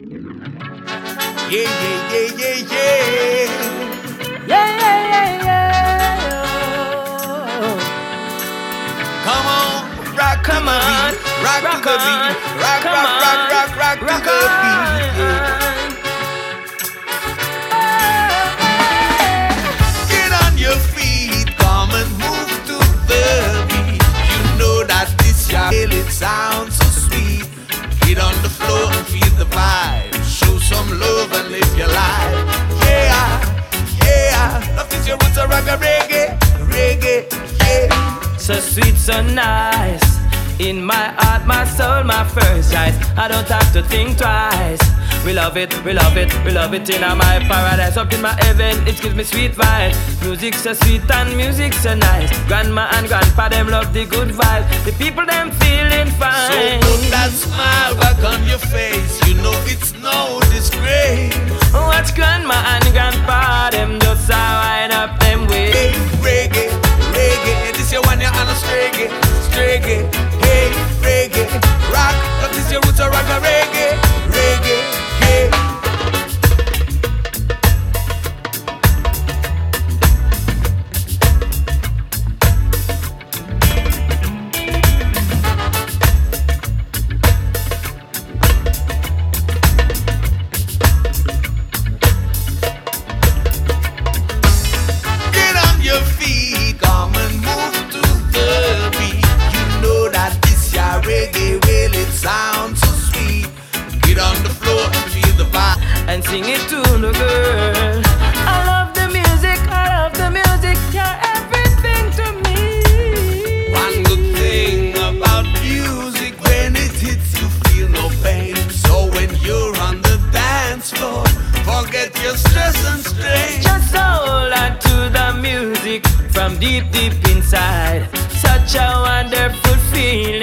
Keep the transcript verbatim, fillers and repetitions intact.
Yeah, yeah, yeah, yeah, yeah. Yeah, yeah, yeah, yeah. Come on, rock Come to the on, beat, rock, rock to the on, beat, rock, come rock, rock, on, rock, rock, rock to the beat. Yeah. on. Oh, Get on your feet, come and move to the beat. You know that this your feel it sounds so sweet. Get on the floor and feel the vibe. Show some love and live your life. Yeah, yeah. Love is your roots of rock and reggae, reggae, yeah. so sweet, so nice. In my heart, my soul, my first choice. I don't have to think twice. We love it, we love it, we love it in my paradise. Up in my heaven, it gives me sweet vibes. Music so sweet and music so nice. Grandma and grandpa, them love the good vibe. The people, them feeling So fine. put that smile back on your face. You know it's no disgrace. Watch grandma and grandpa, them just a wind up them way. Hey, reggae, reggae. This your one you're on a reggae, reggae. Hey, reggae, rock. Love this your roots of rock and reggae, reggae, yeah. Get on your feet, come and move to the beat. You know that this your reggae, well it sounds so sweet. Get on the floor and feel the vibe. And sing it to the girl. I love the music, I love the music. You're everything to me. One good thing about music, when it hits you feel no pain. So when you're on the dance floor, forget your stress and strain. Just hold on to the music from deep, deep inside. Such a wonderful feeling.